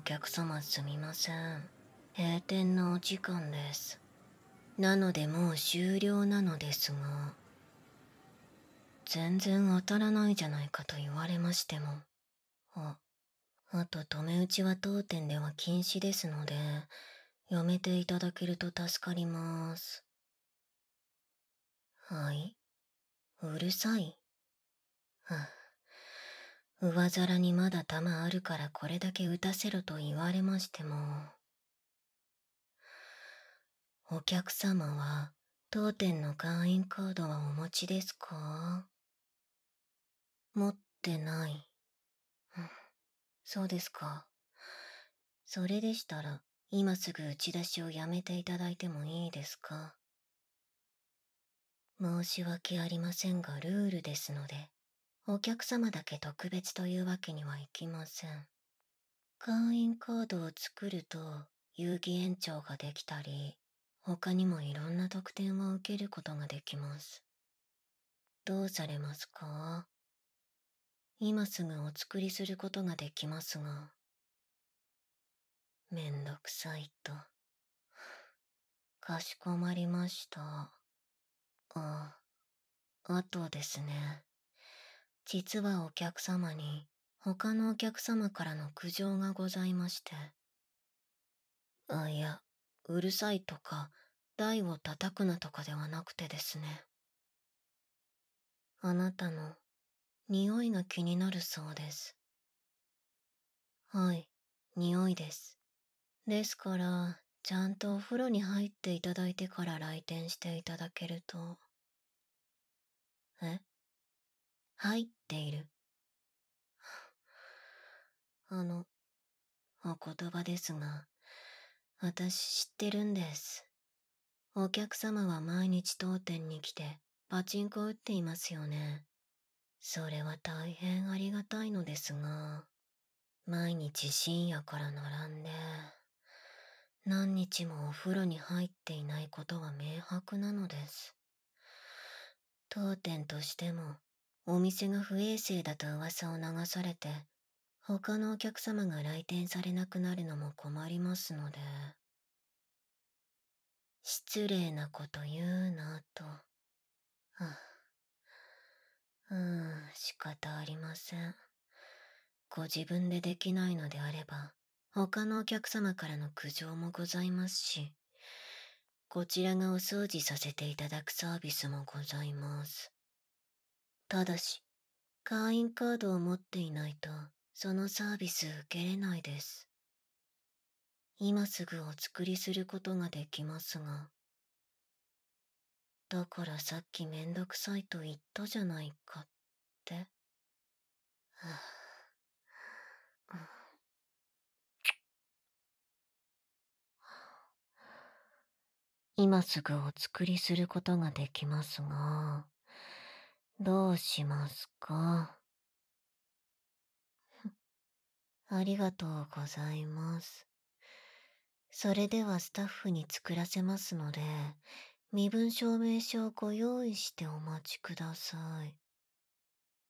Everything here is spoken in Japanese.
客様すみません。閉店のお時間です。なのでもう終了なのですが、全然当たらないじゃないかと言われましても。あと止め打ちは当店では禁止ですので、やめていただけると助かります。はい？うるさい。上皿にまだ玉あるからこれだけ打たせろと言われましても。お客様は当店の会員カードはお持ちですか？持ってない。そうですか。それでしたら今すぐ打ち出しをやめていただいてもいいですか？申し訳ありませんがルールですので、お客様だけ特別というわけにはいきません。会員カードを作ると有期延長ができたり、他にもいろんな特典を受けることができます。どうされますか？今すぐお作りすることができますが。めんどくさいと。かしこまりました。あとですね。実はお客様に他のお客様からの苦情がございまして。いや、うるさいとか、台を叩くなとかではなくてですね。あなたの匂いが気になるそうです。はい、匂いです。ですから、ちゃんとお風呂に入っていただいてから来店していただけると。え？入っている。あの、お言葉ですが、私知ってるんです。お客様は毎日当店に来てパチンコ打っていますよね。それは大変ありがたいのですが、毎日深夜から並んで、何日もお風呂に入っていないことは明白なのです。当店としても、お店が不衛生だと噂を流されて、他のお客様が来店されなくなるのも困りますので、失礼なこと言うなと。仕方ありません。ご自分でできないのであれば、他のお客様からの苦情もございますし、こちらがお掃除させていただくサービスもございます。ただし、会員カードを持っていないと、そのサービス受けれないです。今すぐお作りすることができますが。だからさっきめんどくさいと言ったじゃないかって。今すぐお作りすることができますが、どうしますか？ありがとうございます。それではスタッフに作らせますので、身分証明書をご用意してお待ちください。